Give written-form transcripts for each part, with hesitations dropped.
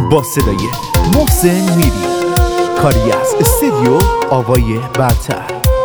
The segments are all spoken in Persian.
با صدای محسن میری، کاری از استودیو آوای برتر.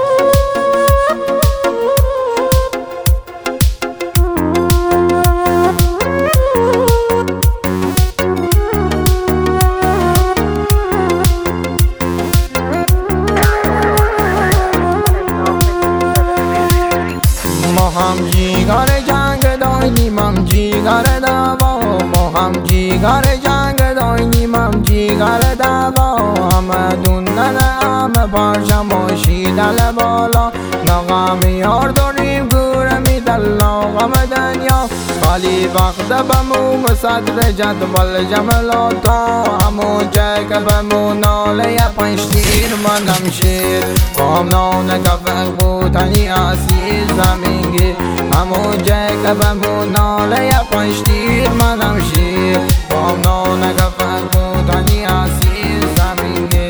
ما هم جیگر جنگ داییم، هم جیگر دعوا. ما هم جیگر جنگ داییم، هم جیگر دعوا. همه دوندن همه پرچم و شیدل بالا. نغم یار داریم گوره میدلا غم دنیا. خالی وقت بمو صدر جدول جملاتا. همون جه که بمو ناله پنج تیر منم شیر. قام نان کفق بوتنی آسیز زمینگی. همون جه که بمو ناله پنج تیر منم شیر. قام نان کفق بوتنی آسیز زمینگی.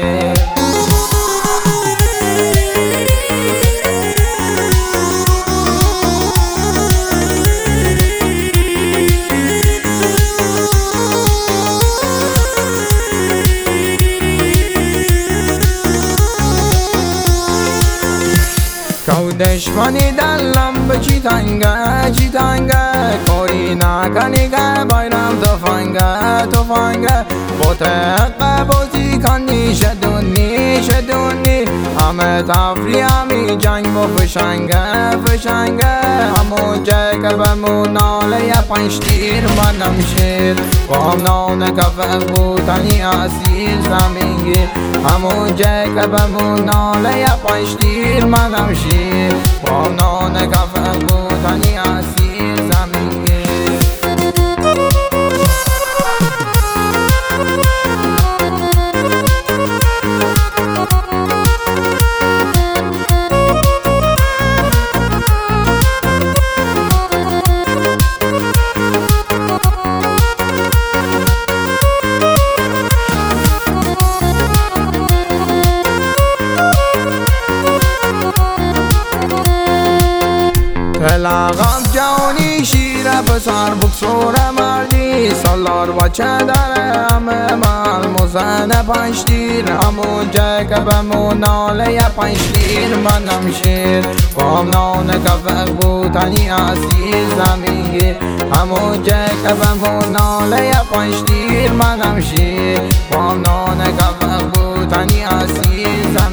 کو دشمنی دلم به چی تنگه چی تنگه. کاری نکنی که بایرم تفنگه. با تقه بازی کنی شدونی. همه تفریه همی جنگ با فشنگه. همون جه که بمو ناله پنج تیر منم شیر. با نان کفق بوتنی آسیل زمینگی. همون جه که بمو ناله پنج تیر منم شیر. با نان کفق بوتنی آسیل زمینگی. لغم جوانی شیر پسر بکسور مردی. سالار بچه داره همه مال مزن پنج تیر. همون جه که بمو ناله پنج تیر منم شیر. قام نان کفق بوتنی آسیز زمینگی. همون جه که بمو ناله پنج تیر منم شیر. قام نان کفق بوتنی آسیز